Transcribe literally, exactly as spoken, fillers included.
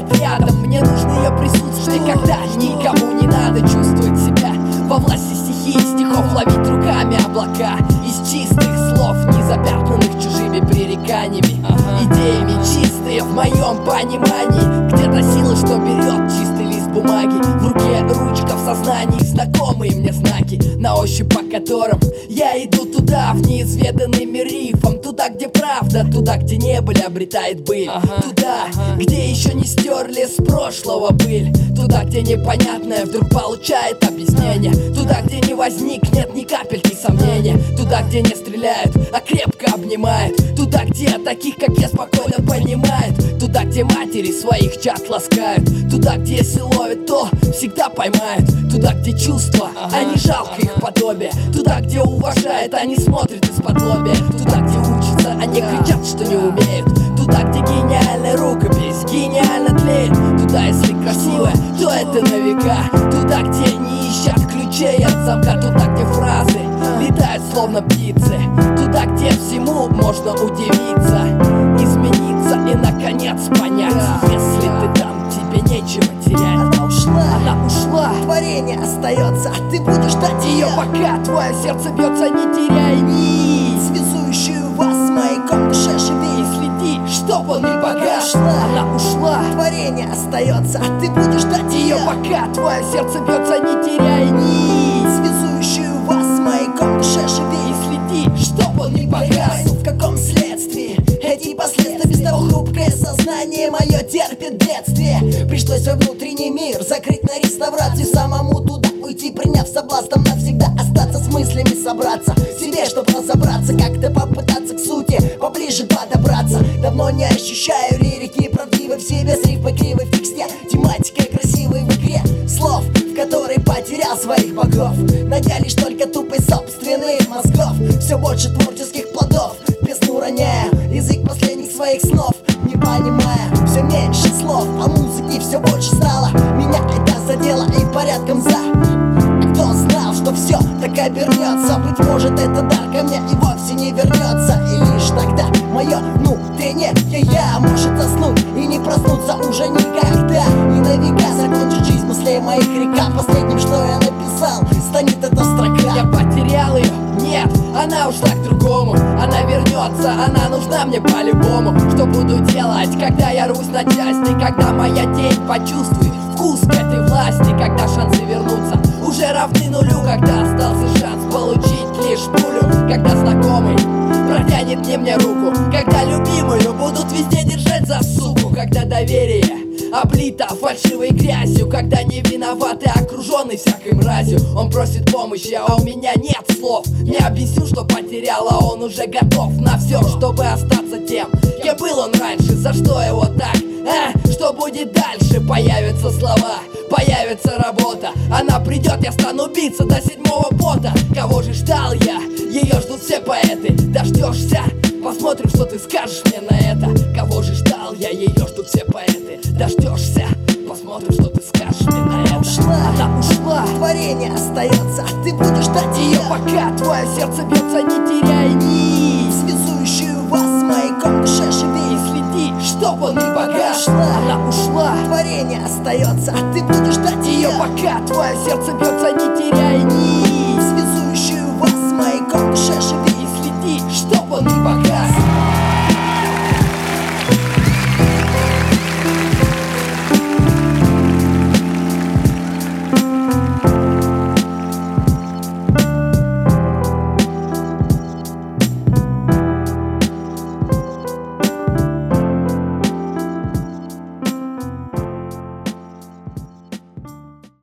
рядом. Мне нужно ее присутствие, когда никому не надо чувствовать себя во власти стихии стихов, ловить руками облака из чистых слов, не запятнанных чужими пререканиями. Идеями чистые в моем понимании. Где-то сила, что берет чистый лист бумаги, в руке ручка, в сознании знакомые мне знаки, на ощупь по которым я иду туда, в неизведанный мир рифом. Туда, где правда, туда, где не были, обретает быль. ага, Туда, ага. где еще не стерли с прошлого быль. Туда, где непонятное вдруг получает объяснение. Туда, где не возникнет ни капельки сомнения. Туда, где не стреляют, а крепко обнимают. Туда, где таких, как я, спокойно понимают. Туда, где матери своих чад ласкают. Туда, где если ловят, то всегда поймают. Туда, где чувства, ага, а не жалко ага. их подобие. Туда, где уважают, а не смотрят из-под лобья. Туда, где учатся, а не кричат, что не умеют. Туда, где гениальная рукопись гениально тлеет. Туда, если красивая, то это на века. Туда, где не ищут ключей от замка. Туда, где фразы летают словно птицы. Туда, где всему можно удивиться, измениться и наконец понять. Если ты там, тебе нечего терять. Она ушла, она ушла, творение остается, а ты будешь ждать ее, пока твое сердце бьется, не теряй нить, связующую вас с маяком душе. Живи и следи, чтоб он не погас. Она ушла, она ушла, творение остается, а ты будешь ждать ее, пока твое сердце бьется, не теряй нить, связующую вас с маяком душе. Живи и следи, чтоб он не погас. В каком следствии эти последствия? Без того хрупкое сознание мое терпит бедствие. Пришлось во внутренний мир закрыть на реставрацию, самому туда уйти, приняв соблазном навсегда остаться с мыслями, собраться в себе, чтоб разобраться, как-то попытаться к сути поближе подобраться. Давно не ощущаю лирики правдивой в себе, с рифмой кривой в тексте, тематикой красивой в игре слов, в которой потерял своих богов, найдя лишь только тупость собственных мозгов. Все больше творческих плодов бездну роняя, язык последних своих снов не понимая. Все меньше слов, а музыки все больше стало. Меня это задело и порядком за. А кто знал, что все так обернется? Быть может, это дар ко мне и вовсе не вернется. И лишь тогда мое внутреннее я может заснуть и не проснуться уже никогда. И на века закончит жизнь мыслей моих река. Последним, что я написал, станет эта строка. Я потерял ее, нет, она ушла к другому. Она вернется, она нужна мне по-любому. Что буду делать, когда я рвусь на части? Когда моя тень почувствует вкус к этой власти? Когда шансы вернуться уже равны нулю? Когда остался шанс получить лишь пулю? Когда знакомый протянет не мне руку? Когда любимую будут везде держать за суку? Когда доверие облита фальшивой грязью? Когда не виноваты, окруженный всякой мразью? Он просит помощи, а у меня нет слов. Не объясню, что потерял, а он уже готов на все, чтобы остаться тем, кем был он раньше. За что его так? А? Что будет дальше? Появятся слова, появится работа. Она придет, я стану биться до седьмого пота. Кого же ждал я? Ее ждут все поэты. Дождешься? Посмотрим, что ты скажешь мне на это. Кого же ждал я? Ее ждут все поэты. Дождешься? Посмотрим, что ты скажешь мне на это. Ушла, она ушла, творение остается, а ты будешь ждать ее, пока твое сердце бьется, не теряй нить, связующую вас с маяком душе. Живи и следи, чтоб он не погас. Ушла, она ушла, творение остается, а ты будешь ждать ее, пока твое сердце бьется,